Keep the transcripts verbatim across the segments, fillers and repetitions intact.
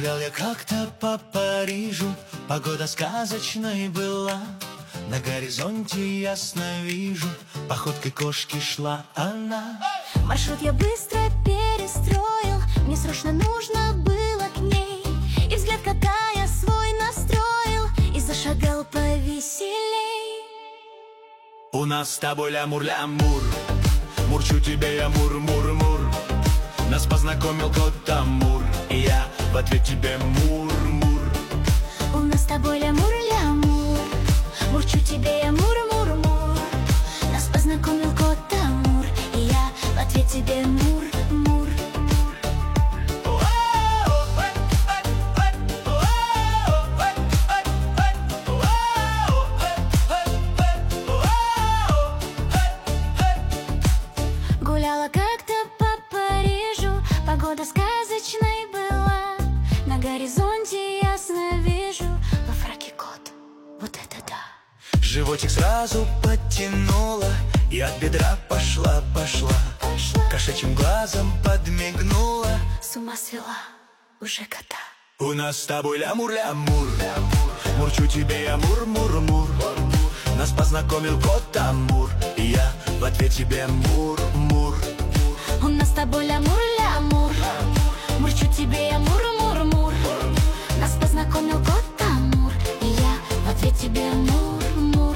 Гулял я как-то по Парижу, погода сказочной была. На горизонте ясно вижу, походкой кошки шла она. Маршрут я быстро перестроил, мне срочно нужно было к ней. И взгляд кота я свой настроил, и зашагал повеселей. У нас с тобой лямур-лямур, мурчу тебе я мур-мур-мур. Нас познакомил кот Амур, и я в ответ тебе мур-мур. У нас с тобой лямур-лямур, мурчу тебе я мур-мур-мур. Нас познакомил кот Амур, и я в ответ тебе мур-мур. Гуляла как-то по Парижу, погода сказочной была. На горизонте ясно вижу, во фраке кот, вот это да. Животик сразу подтянула, и от бедра пошла-пошла. Пошла, Кошачьим глазом подмигнула. с ума свела уже кота. У нас с тобой лямур-лямур, мурчу тебе я мур-мур-мур. Нас познакомил кот Амур, и я в ответ тебе мур-мур. У нас с тобой лямур-лямур, мурчу тебе я мур-мур-мур. Нас познакомил кот Амур, и я в ответ тебе мур-мур.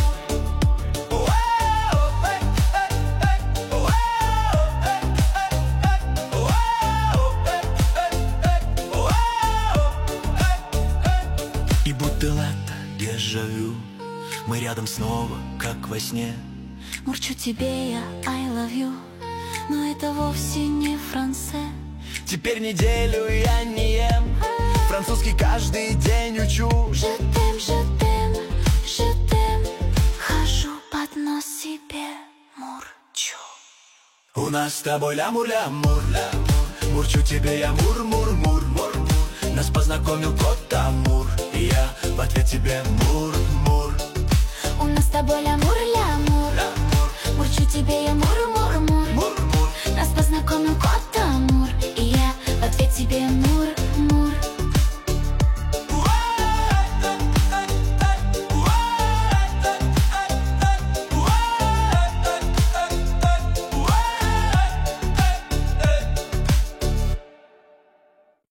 И будто лето, дежавю, мы рядом снова, как во сне. Мурчу тебе я I love you, но это вовсе не франце. Теперь неделю я не ем, французский каждый день учу. Жетем, жетем, жетем, хожу под нос себе мурчу. У нас с тобой лямур-лямур, мурчу тебе я мур-мур-мур. Нас познакомил кот Амур, и я в ответ тебе мур-мур. У нас с тобой лямур-лямур, мурчу тебе я мур-мур-мур. Мур-мур. Нас познакомил кот Амур, и я в ответ тебе мур.